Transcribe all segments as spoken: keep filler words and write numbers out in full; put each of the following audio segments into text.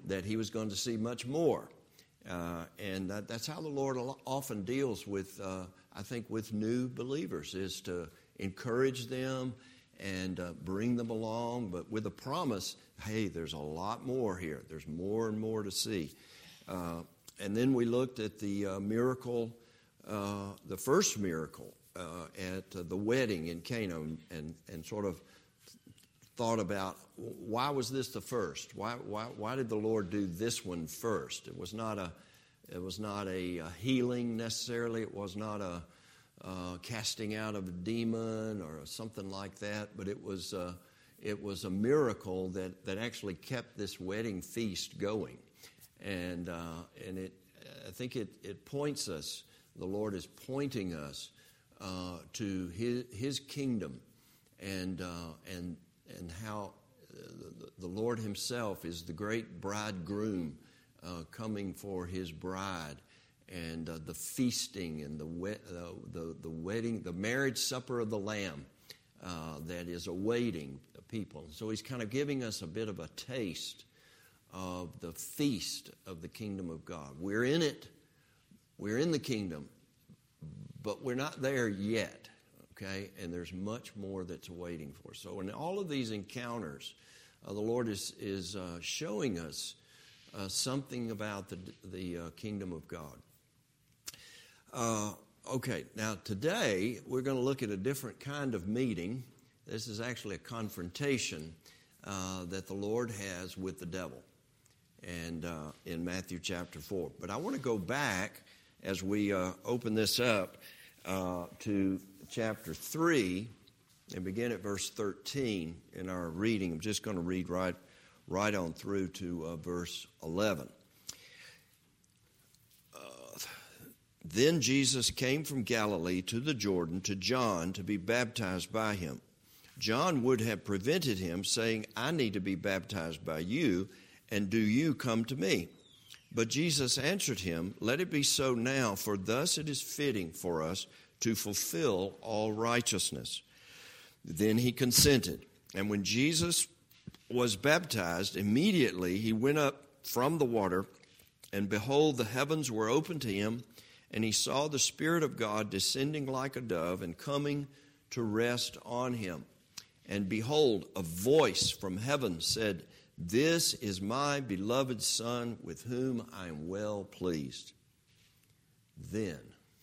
that he was going to see much more. Uh, and that, that's how the Lord often deals with, uh, I think, with new believers, is to encourage them and uh, bring them along, but with a promise, hey, there's a lot more here. There's more and more to see. Uh, and then we looked at the uh, miracle, uh, the first miracle uh, at uh, the wedding in Cana, and, and sort of thought about, why was this the first? Why, why, why did the Lord do this one first? It was not a, it was not a, a healing necessarily. It was not a uh, casting out of a demon or something like that. But it was, uh, it was a miracle that, that actually kept this wedding feast going, and uh, and it, I think it it points us. The Lord is pointing us uh, to His His kingdom, and uh, and. and how the Lord Himself is the great bridegroom uh, coming for His bride, and uh, the feasting and the, we- uh, the the wedding, the marriage supper of the Lamb uh, that is awaiting the people. So He's kind of giving us a bit of a taste of the feast of the kingdom of God. We're in it. We're in the kingdom, but we're not there yet. Okay, and there's much more that's waiting for us. So in all of these encounters, uh, the Lord is is uh, showing us uh, something about the the uh, kingdom of God. Uh, okay, now today we're going to look at a different kind of meeting. This is actually a confrontation uh, that the Lord has with the devil, and uh, in Matthew chapter four. But I want to go back as we uh, open this up uh, to chapter three, and begin at verse thirteen in our reading. I'm just going to read right, right on through to uh, verse eleven. Uh, then Jesus came from Galilee to the Jordan to John to be baptized by him. John would have prevented him, saying, I need to be baptized by you, and do you come to me? But Jesus answered him, Let it be so now, for thus it is fitting for us to fulfill all righteousness. Then he consented. And when Jesus was baptized, immediately he went up from the water, and behold, the heavens were opened to him, and he saw the Spirit of God descending like a dove and coming to rest on him. And behold, a voice from heaven said, This is my beloved Son, with whom I am well pleased. Then,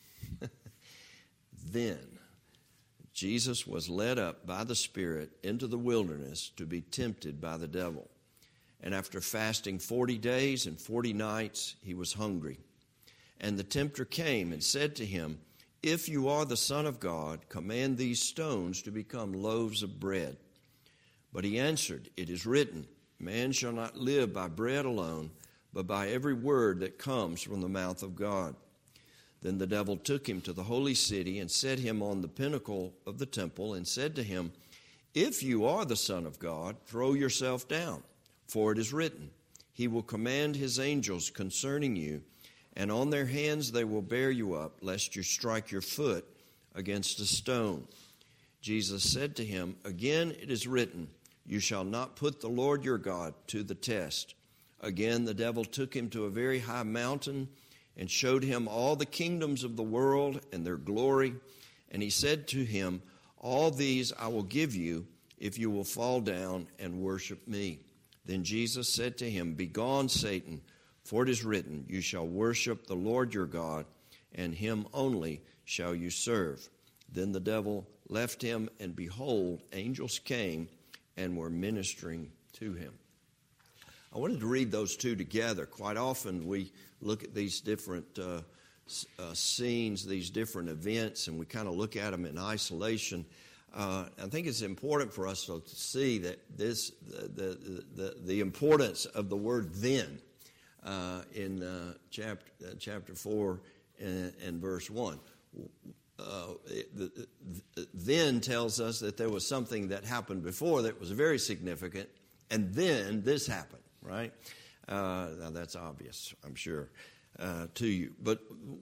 Then Jesus was led up by the Spirit into the wilderness to be tempted by the devil. And after fasting forty days and forty nights, he was hungry. And the tempter came and said to him, If you are the Son of God, command these stones to become loaves of bread. But he answered, It is written, Man shall not live by bread alone, but by every word that comes from the mouth of God. Then the devil took him to the holy city and set him on the pinnacle of the temple and said to him, If you are the Son of God, throw yourself down, for it is written, He will command His angels concerning you, and on their hands they will bear you up, lest you strike your foot against a stone. Jesus said to him, Again it is written, You shall not put the Lord your God to the test. Again the devil took him to a very high mountain and showed him all the kingdoms of the world and their glory. And he said to him, All these I will give you if you will fall down and worship me. Then Jesus said to him, Begone, Satan, for it is written, You shall worship the Lord your God, and him only shall you serve. Then the devil left him, and behold, angels came and were ministering to him. I wanted to read those two together. Quite often we look at these different uh, uh, scenes, these different events, and we kind of look at them in isolation. Uh, I think it's important for us to see that this the the, the, the importance of the word then uh, in uh, chapter uh, chapter four and, and verse one. Uh, the, the, then tells us that there was something that happened before that was very significant, and then this happened, right? Uh, now that's obvious, I'm sure, uh, to you. But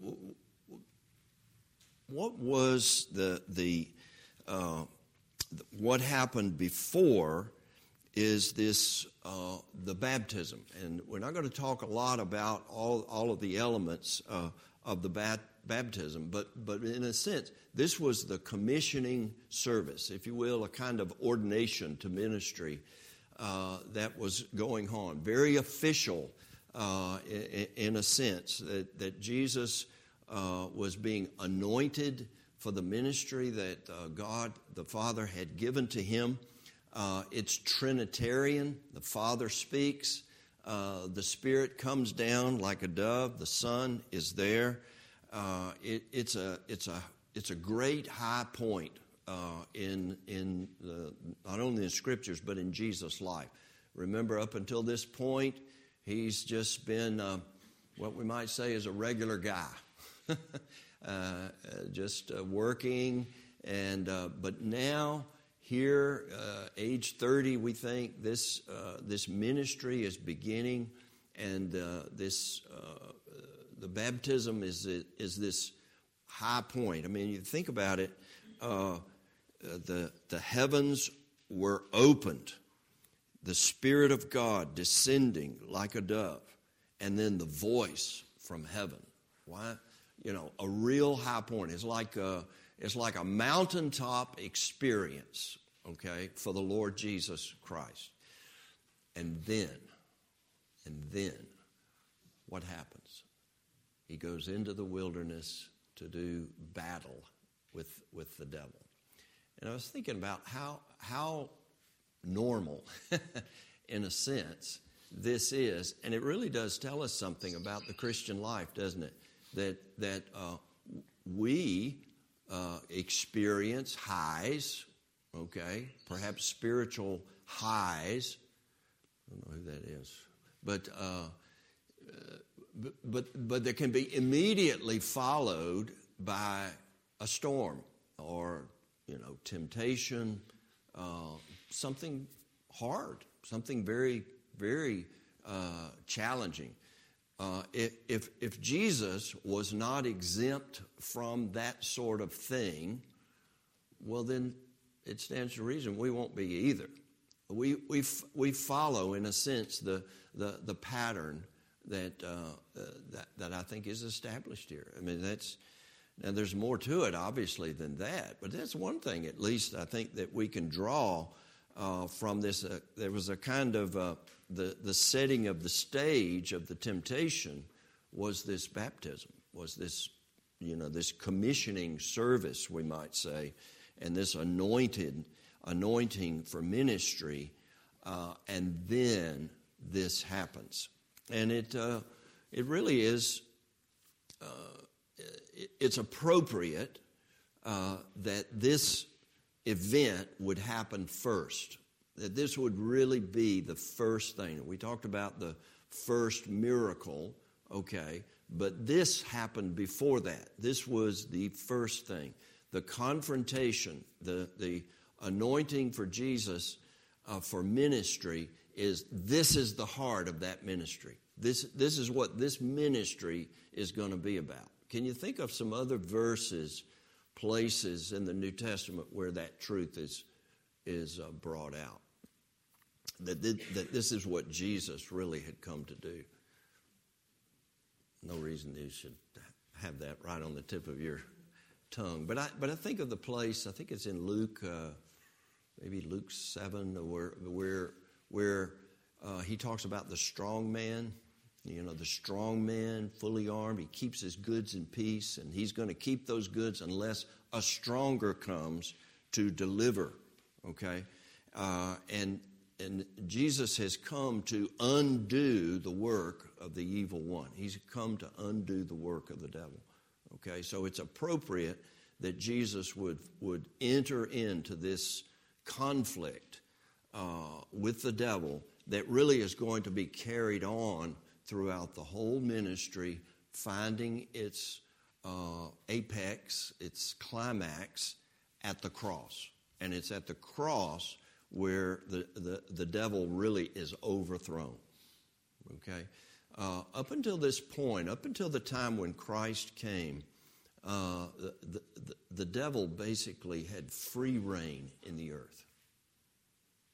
what was the the uh, what happened before is this uh, the baptism. And we're not going to talk a lot about all, all of the elements uh, of the bat, baptism, but, but in a sense, this was the commissioning service, if you will, a kind of ordination to ministry uh, that was going on. Very official uh, in, in a sense, that, that Jesus uh, was being anointed for the ministry that uh, God the Father had given to him. Uh, it's Trinitarian. The Father speaks. Uh, the Spirit comes down like a dove. The Son is there. Uh, it, it's a it's a it's a great high point uh, in in the, not only in Scriptures but in Jesus' life. Remember, up until this point, he's just been uh, what we might say is a regular guy, uh, just uh, working. And uh, but now here, uh, age thirty, we think this uh, this ministry is beginning, and uh, this. Uh, The baptism is is this high point. I mean, you think about it. Uh, the the heavens were opened, the Spirit of God descending like a dove, and then the voice from heaven. Why? You know, a real high point. It's like a it's like a mountaintop experience. Okay, for the Lord Jesus Christ. And then, and then, what happens? He goes into the wilderness to do battle with with the devil. And I was thinking about how how normal, in a sense, this is. And it really does tell us something about the Christian life, doesn't it? That, that uh, we uh, experience highs, okay, perhaps spiritual highs. I don't know who that is. But... Uh, But, but but they can be immediately followed by a storm or, you know, temptation, uh, something hard, something very, very uh, challenging. Uh, if if Jesus was not exempt from that sort of thing, well, then it stands to reason we won't be either. We we we follow, in a sense, the the the pattern that, uh, uh, that that I think is established here. I mean, that's now there's more to it, obviously, than that. But that's one thing, at least, I think that we can draw uh, from this. Uh, there was a kind of uh, the the setting of the stage of the temptation was this baptism, was this, you know, this commissioning service, we might say, and this anointed anointing for ministry, uh, and then this happens. And it uh, it really is, uh, it's appropriate uh, that this event would happen first, that this would really be the first thing. We talked about the first miracle, okay, but this happened before that. This was the first thing. The confrontation, the, the anointing for Jesus uh, for ministry is, this is the heart of that ministry. This, this is what this ministry is going to be about. Can you think of some other verses, places in the New Testament where that truth is, is uh, brought out? That, that this is what Jesus really had come to do. No reason you should have that right on the tip of your tongue. But I, but I think of the place, I think it's in Luke, uh, maybe Luke seven, where where where uh, he talks about the strong man. You know, the strong man, fully armed, he keeps his goods in peace, and he's going to keep those goods unless a stronger comes to deliver, okay? Uh, and and Jesus has come to undo the work of the evil one. He's come to undo the work of the devil, okay? So it's appropriate that Jesus would, would enter into this conflict uh, with the devil that really is going to be carried on throughout the whole ministry, finding its uh, apex, its climax at the cross. And it's at the cross where the, the, the devil really is overthrown. Okay? Uh, up until this point, up until the time when Christ came, uh, the, the, the devil basically had free reign in the earth. You know,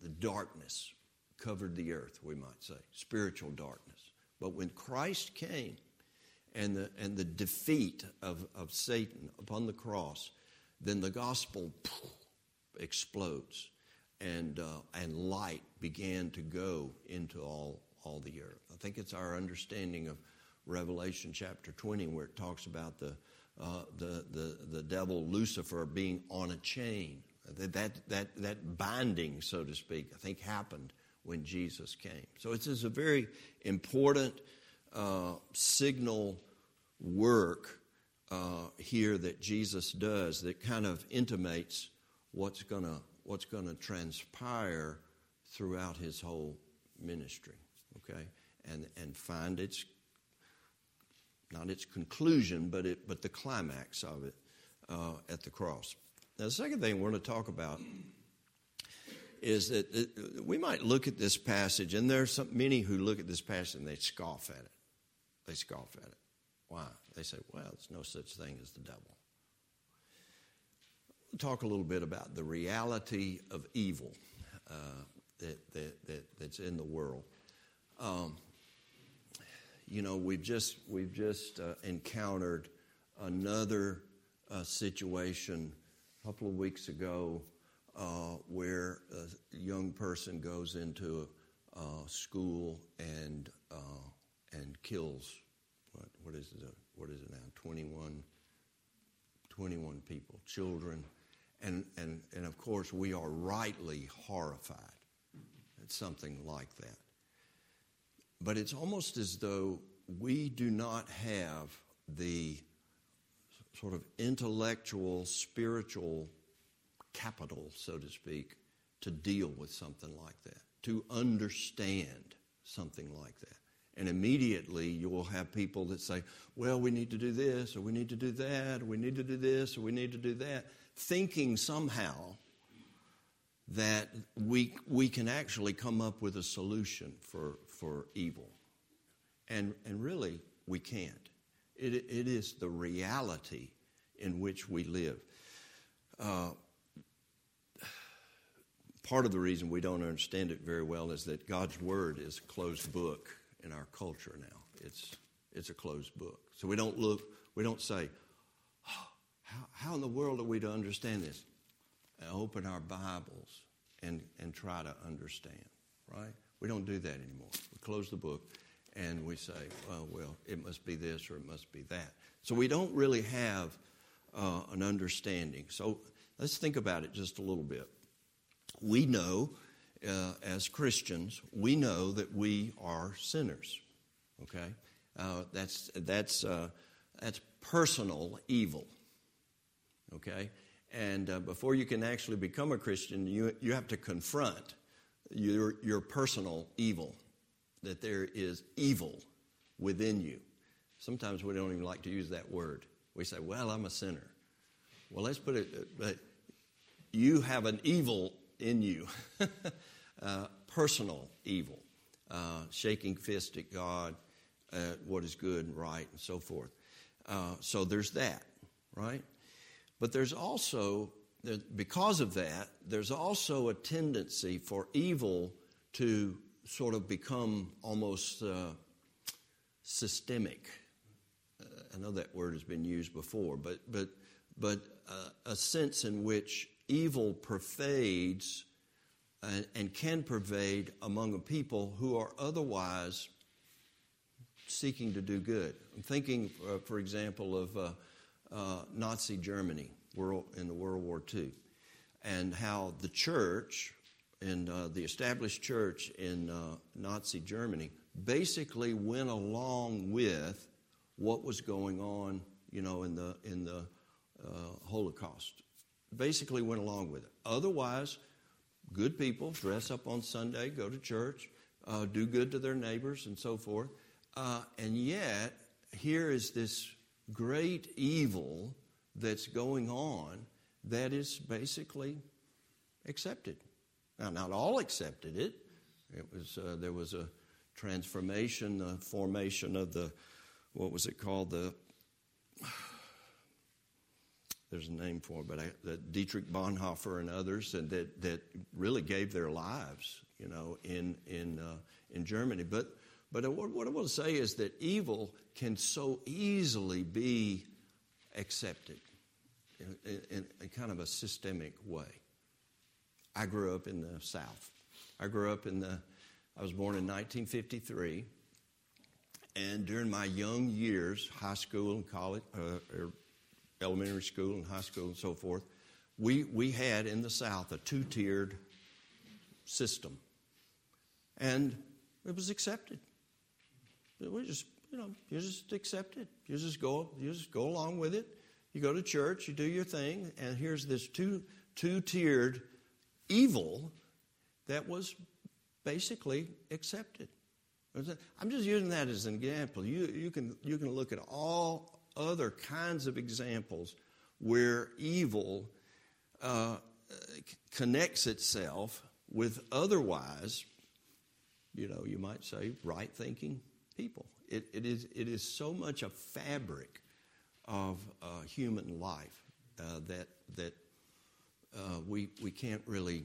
the darkness covered the earth, we might say, spiritual darkness. But when Christ came and the and the defeat of, of Satan upon the cross, then the gospel poof, explodes, and uh, and light began to go into all, all the earth. I think it's our understanding of Revelation chapter twenty where it talks about the uh, the, the the devil Lucifer being on a chain. That, that that that binding, so to speak, I think happened when Jesus came. So it's, it's a very important uh, signal work uh, here that Jesus does that kind of intimates what's gonna what's gonna transpire throughout his whole ministry. Okay, and and find its not its conclusion, but it but the climax of it uh, at the cross. Now, the second thing we're going to talk about is that it, we might look at this passage, and there are some, many who look at this passage and they scoff at it. They scoff at it. Why? They say, well, there's no such thing as the devil. We'll talk a little bit about the reality of evil uh, that, that, that that's in the world. Um, you know, we've just we've just uh, encountered another uh, situation a couple of weeks ago. Uh, where a young person goes into a uh, school and uh, and kills what what is it what is it now twenty-one, twenty-one people, children, and and and of course we are rightly horrified at something like that. But it's almost as though we do not have the sort of intellectual, spiritual capital, so to speak, to deal with something like that, to understand something like that. And immediately you will have people that say, well, we need to do this, or we need to do that, or we need to do this, or we need to do that, thinking somehow that we we can actually come up with a solution for, for evil. And and really, we can't. It, it is the reality in which we live. Uh, Part of the reason we don't understand it very well is that God's Word is a closed book in our culture now. It's it's a closed book. So we don't look, we don't say, oh, how, how in the world are we to understand this? And open our Bibles and, and try to understand, right? We don't do that anymore. We close the book and we say, well, well, it must be this or it must be that. So we don't really have uh, an understanding. So let's think about it just a little bit. We know, uh, as Christians, we know that we are sinners. Okay, uh, that's that's uh, that's personal evil. Okay, and uh, before you can actually become a Christian, you you have to confront your your personal evil, that there is evil within you. Sometimes we don't even like to use that word. We say, "Well, I'm a sinner." Well, let's put it. But you have an evil in you, uh, personal evil, uh, shaking fist at God, at what is good and right, and so forth. Uh, so there's that, right? But there's also, because of that, there's also a tendency for evil to sort of become almost uh, systemic. Uh, I know that word has been used before, but but but uh, a sense in which evil pervades and, and can pervade among a people who are otherwise seeking to do good. I'm thinking, uh, for example, of uh, uh, Nazi Germany world, in the World War Two, and how the church and uh, the established church in uh, Nazi Germany basically went along with what was going on, you know, in the in the uh, Holocaust. Basically went along with it. Otherwise, good people dress up on Sunday, go to church, uh, do good to their neighbors, and so forth. Uh, and yet, here is this great evil that's going on that is basically accepted. Now, not all accepted it. It was uh, there was a transformation, the formation of the, what was it called, the there's a name for it, but I, that Dietrich Bonhoeffer and others, and that, that really gave their lives, you know, in in uh, in Germany. But but what I want to say is that evil can so easily be accepted in, in, in kind of a systemic way. I grew up in the South. I grew up in the, I was born in nineteen fifty-three, and during my young years, high school and college, uh, or elementary school and high school and so forth, we, we had in the South a two-tiered system. And it was accepted. We just, you know, you just accept it. You just go, you just go along with it. You go to church, you do your thing, and here's this two, two-tiered evil that was basically accepted. I'm just using that as an example. You, you can, you can look at all other kinds of examples where evil uh, connects itself with otherwise, you know, you might say, right-thinking people. It, it is it is so much a fabric of uh, human life uh, that that uh, we we can't really.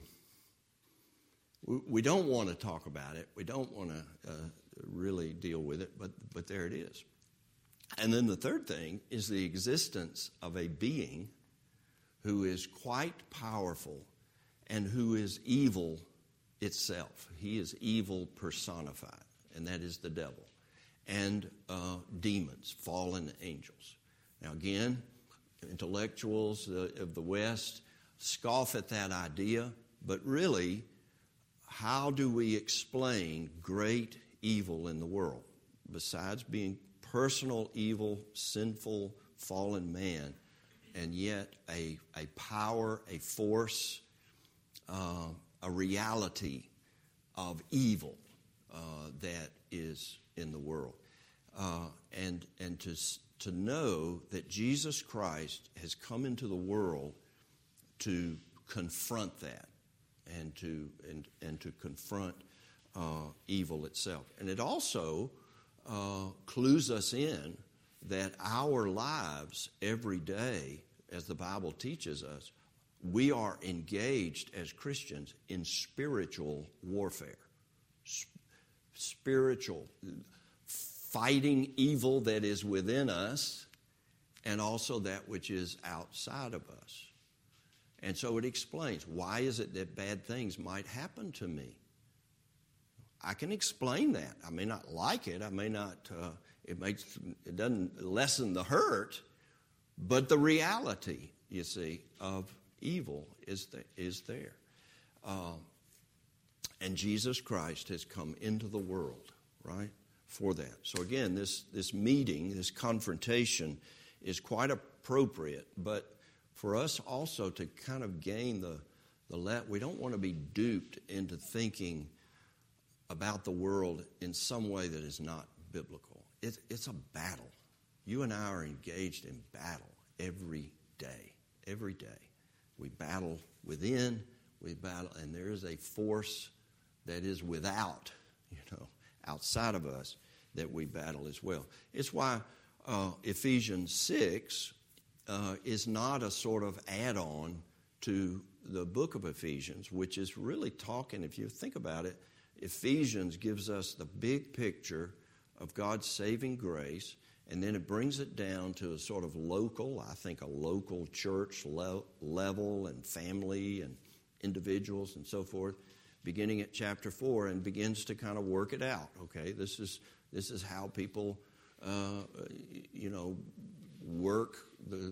We, we don't want to talk about it. We don't want to uh, really deal with it. But but there it is. And then the third thing is the existence of a being who is quite powerful and who is evil itself. He is evil personified, and that is the devil. And uh, demons, fallen angels. Now again, intellectuals of the West scoff at that idea, but really, how do we explain great evil in the world? Besides being personal evil, sinful, fallen man, and yet a, a power, a force, uh, a reality of evil uh, that is in the world. Uh, and and to, to know that Jesus Christ has come into the world to confront that and to, and, and to confront uh, evil itself. And it also Uh, clues us in that our lives every day, as the Bible teaches us, we are engaged as Christians in spiritual warfare. S- spiritual, fighting evil that is within us and also that which is outside of us. And so it explains, why is it that bad things might happen to me? I can explain that. I may not like it. I may not, uh, it makes, it doesn't lessen the hurt, but the reality, you see, of evil is, the, is there. Uh, and Jesus Christ has come into the world, right, for that. So again, this, this meeting, this confrontation is quite appropriate, but for us also to kind of gain the, the let, we don't want to be duped into thinking about the world in some way that is not biblical. It, it's a battle. You and I are engaged in battle every day. Every day. We battle within, we battle, and there is a force that is without, you know, outside of us that we battle as well. It's why uh, Ephesians six uh, is not a sort of add-on to the book of Ephesians, which is really talking, if you think about it, Ephesians gives us the big picture of God's saving grace, and then it brings it down to a sort of local, I think a local church le- level and family and individuals and so forth, beginning at chapter four, and begins to kind of work it out. Okay, this is this is how people, uh, you know, work the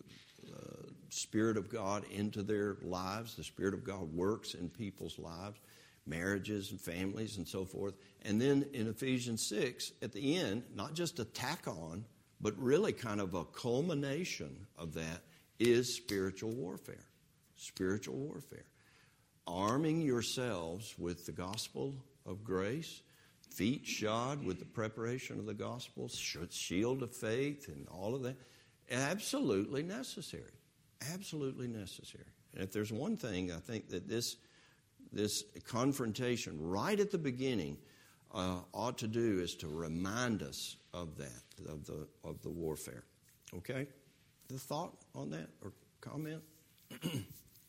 uh, Spirit of God into their lives. The Spirit of God works in people's lives. Marriages and families and so forth. And then in Ephesians six, at the end, not just a tack on, but really kind of a culmination of that is spiritual warfare. Spiritual warfare. Arming yourselves with the gospel of grace, feet shod with the preparation of the gospel, shield of faith and all of that. Absolutely necessary. Absolutely necessary. And if there's one thing I think that this This confrontation right at the beginning uh, ought to do is to remind us of that, of the of the warfare. Okay? The thought on that? Or comment? The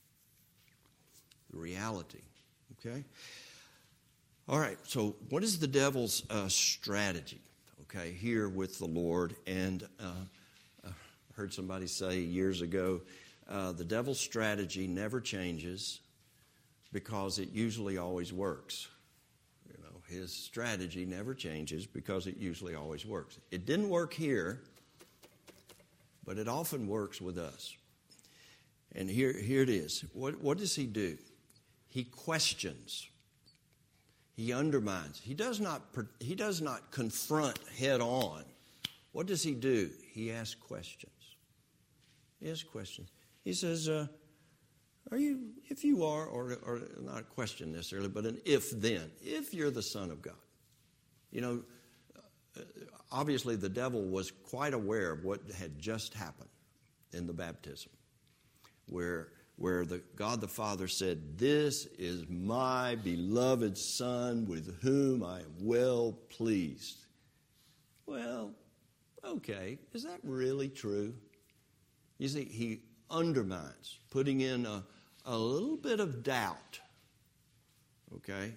reality, okay? All right, so what is the devil's uh, strategy, okay, here with the Lord? And uh, I heard somebody say years ago, uh, the devil's strategy never changes because it usually always works. You know, his strategy never changes because it usually always works. It didn't work here, but it often works with us. And here, here it is. What, what does he do? He questions. He undermines. He does not, he does not confront head on. What does he do? He asks questions. He asks questions. He says, uh, are you, if you are, or, or not a question necessarily, but an if then, if you're the Son of God. You know, obviously the devil was quite aware of what had just happened in the baptism, where where the God the Father said, this is my beloved Son with whom I am well pleased. Well, okay, is that really true? You see, he undermines, putting in a, a little bit of doubt. Okay?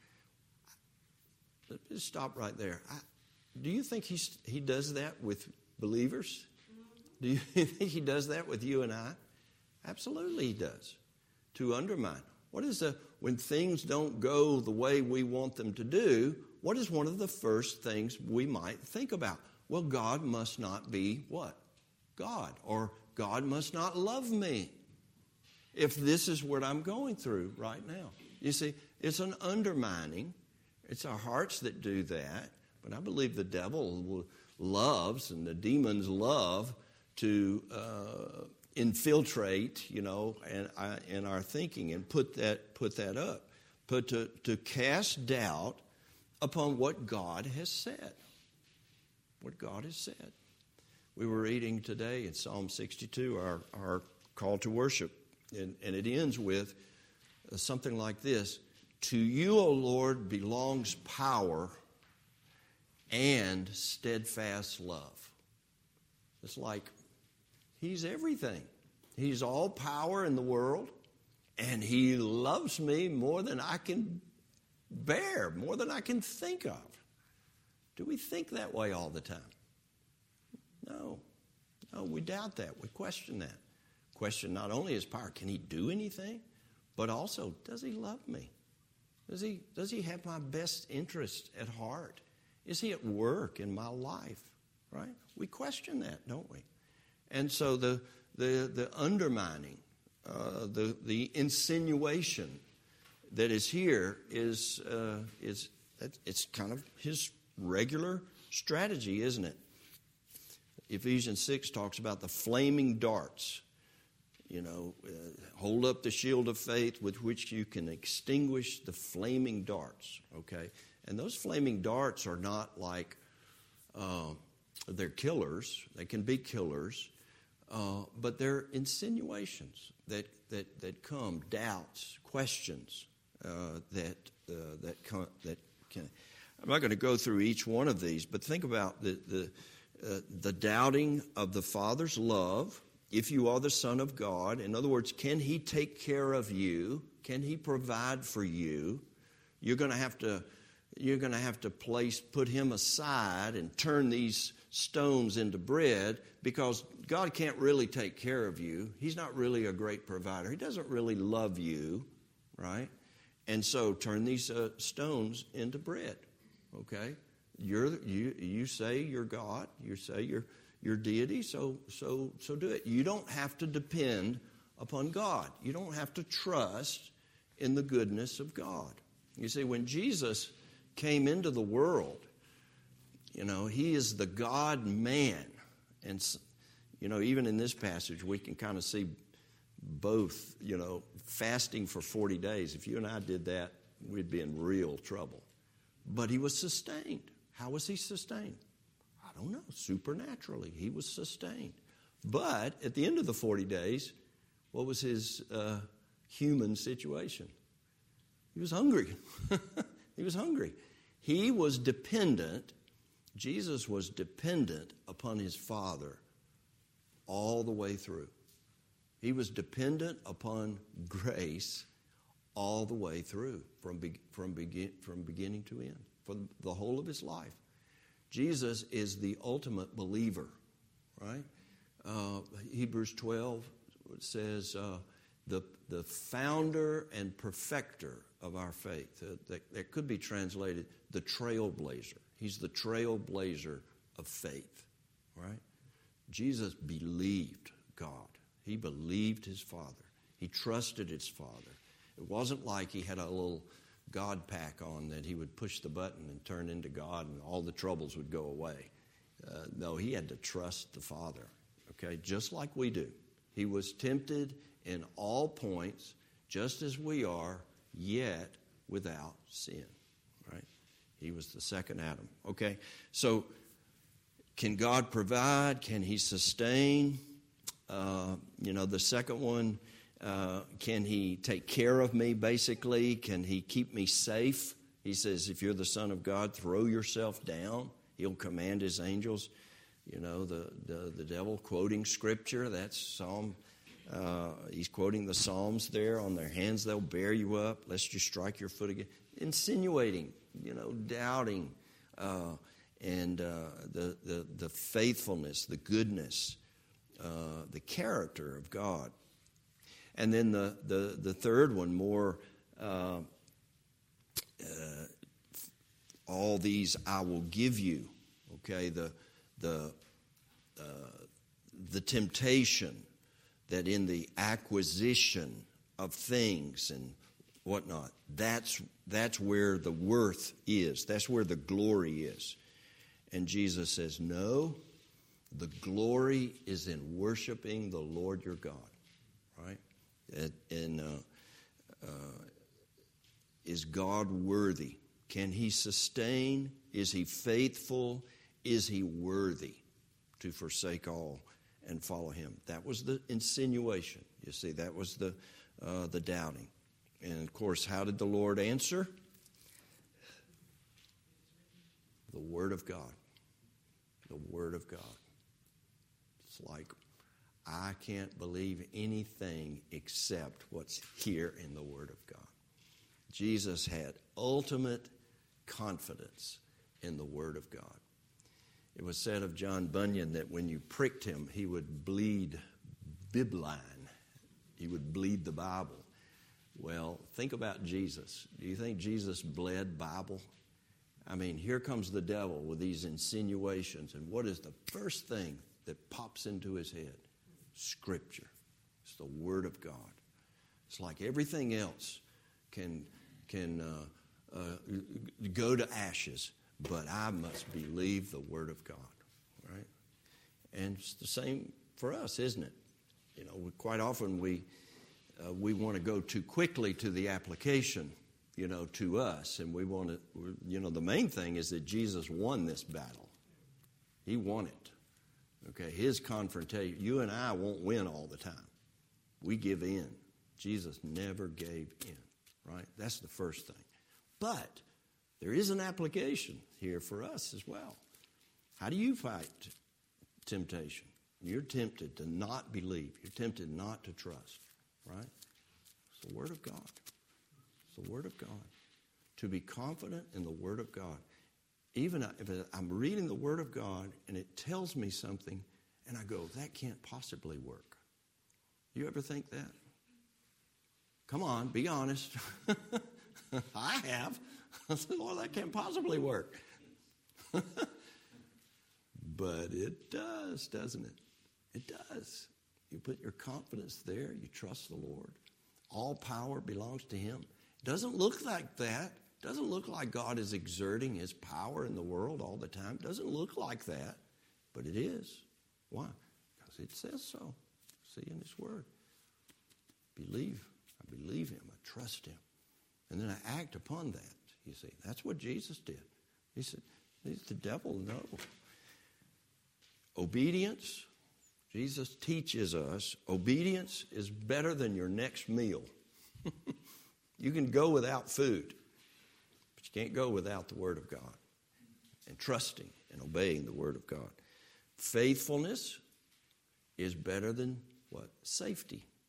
Let's just stop right there. I, do you think he's, he does that with believers? Do you think he does that with you and I? Absolutely he does. To undermine. What is the, when things don't go the way we want them to do, what is one of the first things we might think about? Well, God must not be what? God. Or God must not love me if this is what I'm going through right now. You see, it's an undermining. It's our hearts that do that. But I believe the devil loves and the demons love to uh, infiltrate, you know, and uh, in our thinking and put that put that up, put to to cast doubt upon what God has said. What God has said. We were reading today in Psalm sixty-two, our our call to worship, and, and it ends with something like this: "To you, O Lord, belongs power and steadfast love." It's like He's everything. He's all power in the world, and He loves me more than I can bear, more than I can think of. Do we think that way all the time? No. No, we doubt that. We question that. Question not only His power, can He do anything, but also, does He love me? Does He, does He have my best interest at heart? Is He at work in my life? Right? We question that, don't we? And so the the the undermining, uh, the the insinuation that is here is uh, is it's kind of his regular strategy, isn't it? Ephesians six talks about the flaming darts. You know, uh, hold up the shield of faith with which you can extinguish the flaming darts. Okay, and those flaming darts are not like uh, they're killers. They can be killers. Uh, but they're insinuations that that that come, doubts, questions uh, that uh, that come, that can. I'm not going to go through each one of these, but think about the the uh, the doubting of the Father's love. If you are the Son of God, in other words, can He take care of you? Can He provide for you? You're going to have to you're going to have to place put Him aside and turn these stones into bread, because God can't really take care of you. He's not really a great provider. He doesn't really love you, right? And so turn these uh, stones into bread, okay? You're you you say you're God. You say you're you're deity. So so so do it. You don't have to depend upon God. You don't have to trust in the goodness of God. You see, when Jesus came into the world, you know, He is the God-man. And, you know, even in this passage, we can kind of see both, you know, fasting for forty days. If you and I did that, we'd be in real trouble. But He was sustained. How was He sustained? I don't know. Supernaturally, He was sustained. But at the end of the forty days, what was His uh, human situation? He was hungry. He was hungry. He was dependent. Jesus was dependent upon His Father all the way through. He was dependent upon grace all the way through, from, be, from, begin, from beginning to end, for the whole of his life. Jesus is the ultimate believer, right? Uh, Hebrews twelve says, uh, the, the founder and perfecter of our faith. Uh, that, that could be translated the trailblazer. He's the trailblazer of faith, right? Jesus believed God. He believed his Father. He trusted his Father. It wasn't like he had a little God pack on that he would push the button and turn into God and all the troubles would go away. Uh, no, he had to trust the Father, okay, just like we do. He was tempted in all points, just as we are, yet without sin, right? He was the second Adam, okay? So can God provide? Can he sustain? Uh, you know, the second one, uh, can he take care of me, basically? Can he keep me safe? He says, if you're the Son of God, throw yourself down. He'll command his angels. You know, the, the, the devil quoting Scripture, that's Psalm. Uh, he's quoting the Psalms there. On their hands they'll bear you up, lest you strike your foot again. Insinuating, you know, doubting, uh, and uh, the, the, the faithfulness, the goodness, Uh, the character of God. And then the the, the third one, more uh, uh, all these I will give you. Okay, the the uh, the temptation that in the acquisition of things and whatnot, that's that's where the worth is. That's where the glory is. And Jesus says, no. The glory is in worshiping the Lord your God, right? And, and uh, uh, is God worthy? Can he sustain? Is he faithful? Is he worthy to forsake all and follow him? That was the insinuation. You see, that was the uh, the doubting. And of course, how did the Lord answer? The Word of God. The Word of God. It's like, I can't believe anything except what's here in the Word of God. Jesus had ultimate confidence in the Word of God. It was said of John Bunyan that when you pricked him, he would bleed bibline. He would bleed the Bible. Well, think about Jesus. Do you think Jesus bled Bible? I mean, here comes the devil with these insinuations, and what is the first thing that pops into his head? Scripture. It's the Word of God. It's like everything else can can uh, uh, go to ashes, but I must believe the Word of God, right? And it's the same for us, isn't it? You know, we, quite often we uh, we want to go too quickly to the application, you know, to us, and we want to. You know, the main thing is that Jesus won this battle. He won it. Okay, his confrontation, you and I won't win all the time. We give in. Jesus never gave in, right? That's the first thing. But there is an application here for us as well. How do you fight temptation? You're tempted to not believe. You're tempted not to trust, right? It's the Word of God. It's the Word of God. To be confident in the Word of God. Even if I'm reading the Word of God and it tells me something and I go, that can't possibly work. You ever think that? Come on, be honest. I have. I said, well, that can't possibly work. But it does, doesn't it? It does. You put your confidence there. You trust the Lord. All power belongs to him. It doesn't look like that. Doesn't look like God is exerting his power in the world all the time. Doesn't look like that, but it is. Why? Because it says so. See in his word. Believe. I believe him. I trust him. And then I act upon that. You see, that's what Jesus did. He said, the devil, no. Obedience. Jesus teaches us obedience is better than your next meal. You can go without food. You can't go without the Word of God and trusting and obeying the Word of God. Faithfulness is better than what? Safety.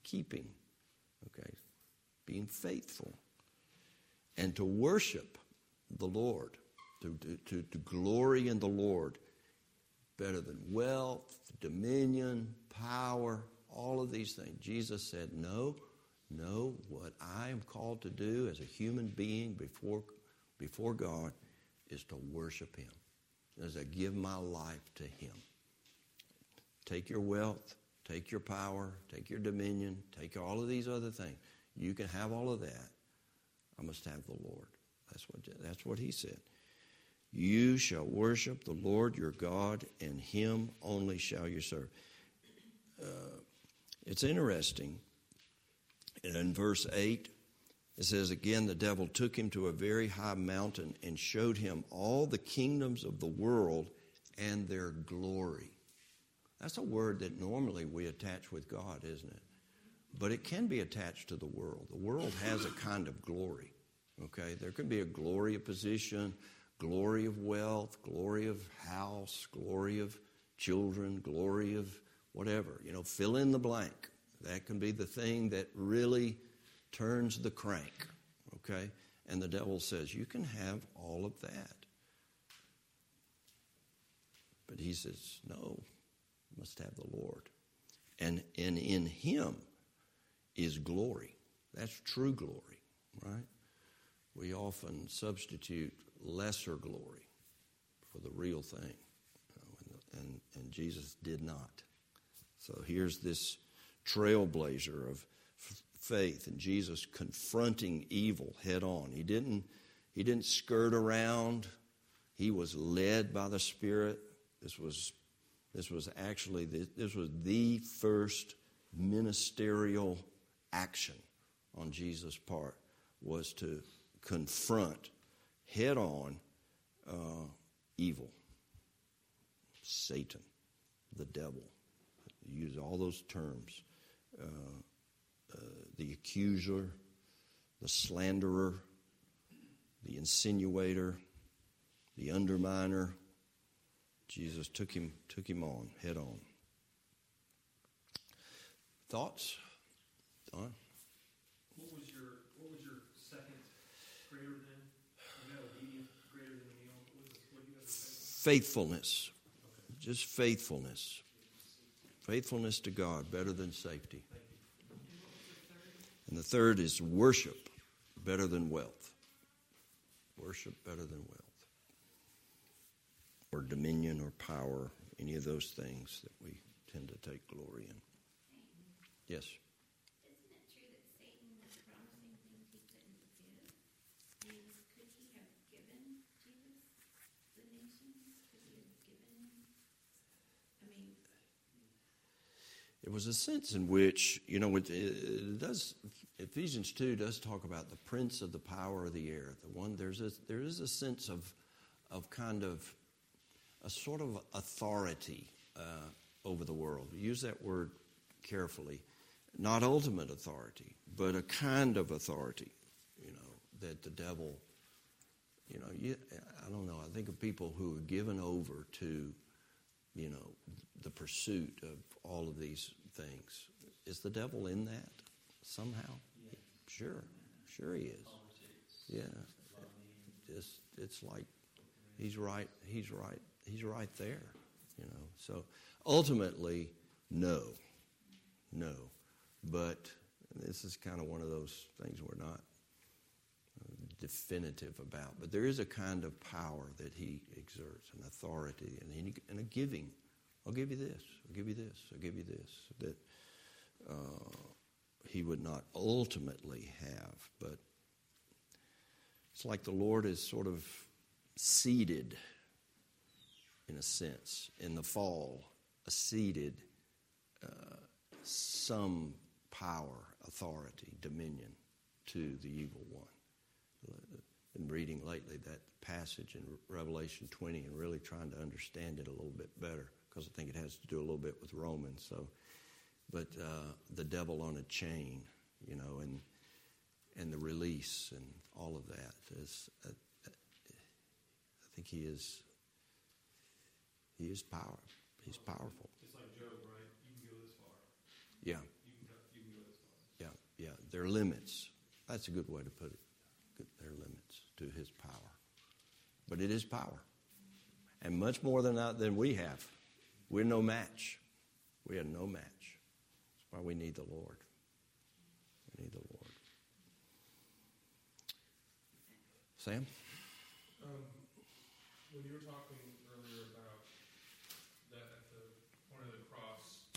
keeping, okay, being faithful, and to worship the Lord, to, to, to, to glory in the Lord, better than wealth, dominion, power, all of these things. Jesus said, no, no, what I am called to do as a human being before, before God is to worship Him, as I give my life to Him. Take your wealth, take your power, take your dominion, take all of these other things. You can have all of that. I must have the Lord. That's what, that's what He said. You shall worship the Lord your God, and Him only shall you serve. Uh, it's interesting. In verse eight, it says, again, the devil took him to a very high mountain and showed him all the kingdoms of the world and their glory. That's a word that normally we attach with God, isn't it? But it can be attached to the world. The world has a kind of glory, okay? There can be a glory of position, glory of wealth, glory of house, glory of children, glory of whatever. You know, fill in the blank. That can be the thing that really turns the crank, okay? And the devil says, you can have all of that. But he says, no, you must have the Lord. And, and in Him is glory. That's true glory, right? We often substitute lesser glory for the real thing. You know, and, and, and Jesus did not. So here's this trailblazer of f- faith, and Jesus confronting evil head on. He didn't, he didn't skirt around. He was led by the Spirit. This was, this was actually the, this was the first ministerial action on Jesus' part, was to confront head on uh, evil, Satan, the devil. Use all those terms. Uh, uh, the accuser, the slanderer, the insinuator, the underminer. Jesus took him took him on, head on. Thoughts? Don? What was your what was your second greater than? You had obedience greater than the meal. What, was, what do you have to say? Faithfulness. Okay. Just faithfulness. Faithfulness to God, better than safety. And the third is worship, better than wealth. Worship better than wealth. Or dominion or power, any of those things that we tend to take glory in. Yes? Isn't it true that Satan was promising things he couldn't give? I mean, could he have given Jesus the nations? Could he have given, I mean... It was a sense in which, you know, it, it does. Ephesians two does talk about the prince of the power of the air. The one there's a, there is a sense of of kind of a sort of authority uh, over the world. Use that word carefully. Not ultimate authority, but a kind of authority. You know, that the devil. You know, you, I don't know. I think of people who are given over to, you know, the pursuit of all of these things. Is the devil in that somehow? Yeah. Sure. Sure he is. Yeah. It's, it's like he's right, he's right, he's right there, you know. So ultimately, no. No. But this is kind of one of those things we're not definitive about. But there is a kind of power that he exerts, an authority, and, he, and a giving. I'll give you this, I'll give you this, I'll give you this, that uh, he would not ultimately have. But it's like the Lord is sort of seated, in a sense, in the fall, seated uh, some power, authority, dominion to the evil one. I've been reading lately that passage in Revelation twenty and really trying to understand it a little bit better, because I think it has to do a little bit with Romans. So, but uh, the devil on a chain, you know, and and the release and all of that is, uh, I think he is he is power. He's powerful. It's like Job, right? You can go this far. Yeah. You can go, you can go this far. their limits. That's a good way to put it. Good, their limits to his power. But it is power. And much more than that than we have. We're no match. We are no match. That's why we need the Lord. We need the Lord. Sam? Um, when you were talking earlier about that at the point of the cross,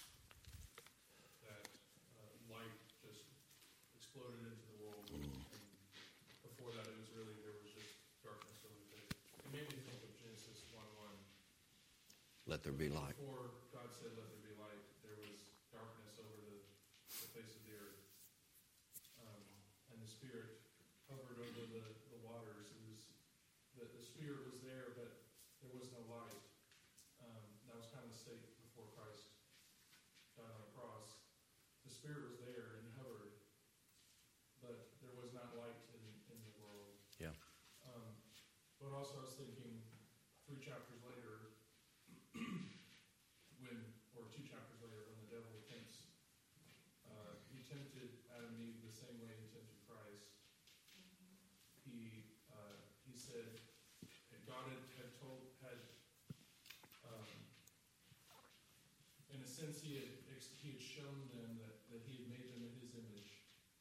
that uh, light just exploded into the world, Mm. and before that, it was really there was just darkness over the face. It made me think of Genesis one one. Let there be light. Before God said, "Let there be light," there was darkness over the, the face of the earth, um, and the Spirit hovered over the, the waters. It was the, the Spirit was there, but there was no light. Um, that was kind of the state before Christ died on the cross. The Spirit was there and hovered, but there was not light in, in the world. Yeah. Um, but also, I was thinking three chapters later, when, or two chapters later, when the devil tempts, uh, he tempted Adam and Eve the same way he tempted Christ. He uh, he said that God had, had told had um, in a sense he had ex- he had shown them that, that he had made them in his image,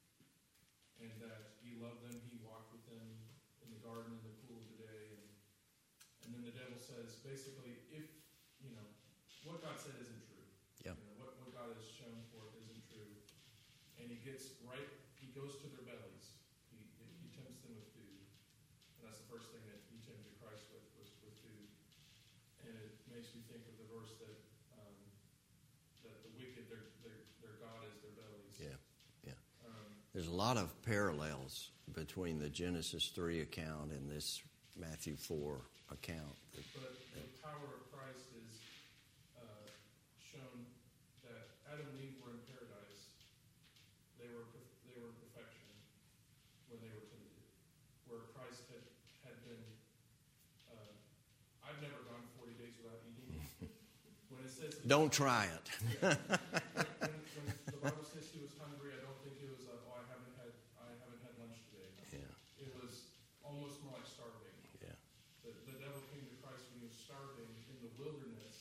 and that he loved them. He walked with them in the garden in the cool of the day, and and then the devil says basically, if you know what God said isn't true. Yeah. You know, what what God has shown forth isn't true, and he gets right. He goes to their bellies. He he tempts them with food, and that's the first thing that he tempted Christ with was with food. And it makes me think of the verse that um, that the wicked their, their their God is their bellies. Yeah. Yeah. Um, There's a lot of parallels between the Genesis three account and this Matthew four account. But the power of Christ is uh, shown that Adam and Eve were in paradise. They were they were in perfection when they were tempted. Where Christ had had been. Uh, I've never gone forty days without eating. When it says Don't try it. when, when the Bible says he was hungry, I don't think it was uh, oh I haven't had I haven't had lunch today. Yeah. It was almost more like starving. Yeah. The, the devil came to Christ when he was starving in the wilderness,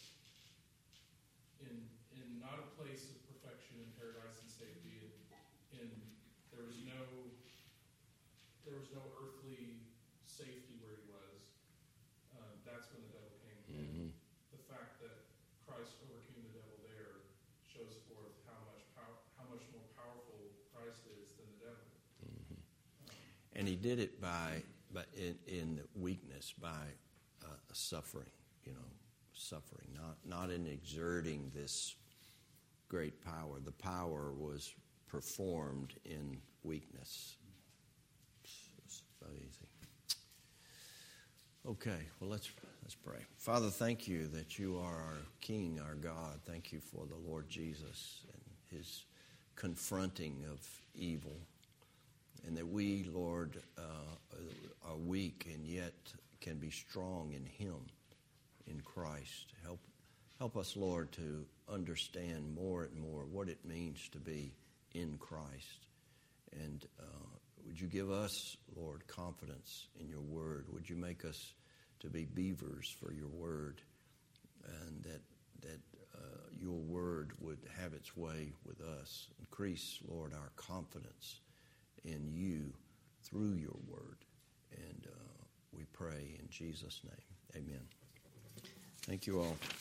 in in not a place of perfection and paradise and safety, and in there was no there was no earthly safety where he was. Uh, that's when the devil came. Mm-hmm. The fact that Christ overcame the devil there shows forth how much power, how much more powerful Christ is than the devil. Mm-hmm. Um, And he did it by, by in, in weakness, by uh, suffering, you know, suffering, not not in exerting this great power. The power was performed in weakness. It's so easy. Okay, well, let's let's pray. Father, thank you that you are our King, our God. Thank you for the Lord Jesus and his confronting of evil. And that we, Lord, uh, are weak and yet can be strong in him, in Christ. Help help us, Lord, to understand more and more what it means to be in Christ. And uh, would you give us, Lord, confidence in your word? Would you make us to be beavers for your word, and that that uh, your word would have its way with us. Increase, Lord, our confidence in you through your word. And uh, we pray in Jesus' name. Amen. Thank you all.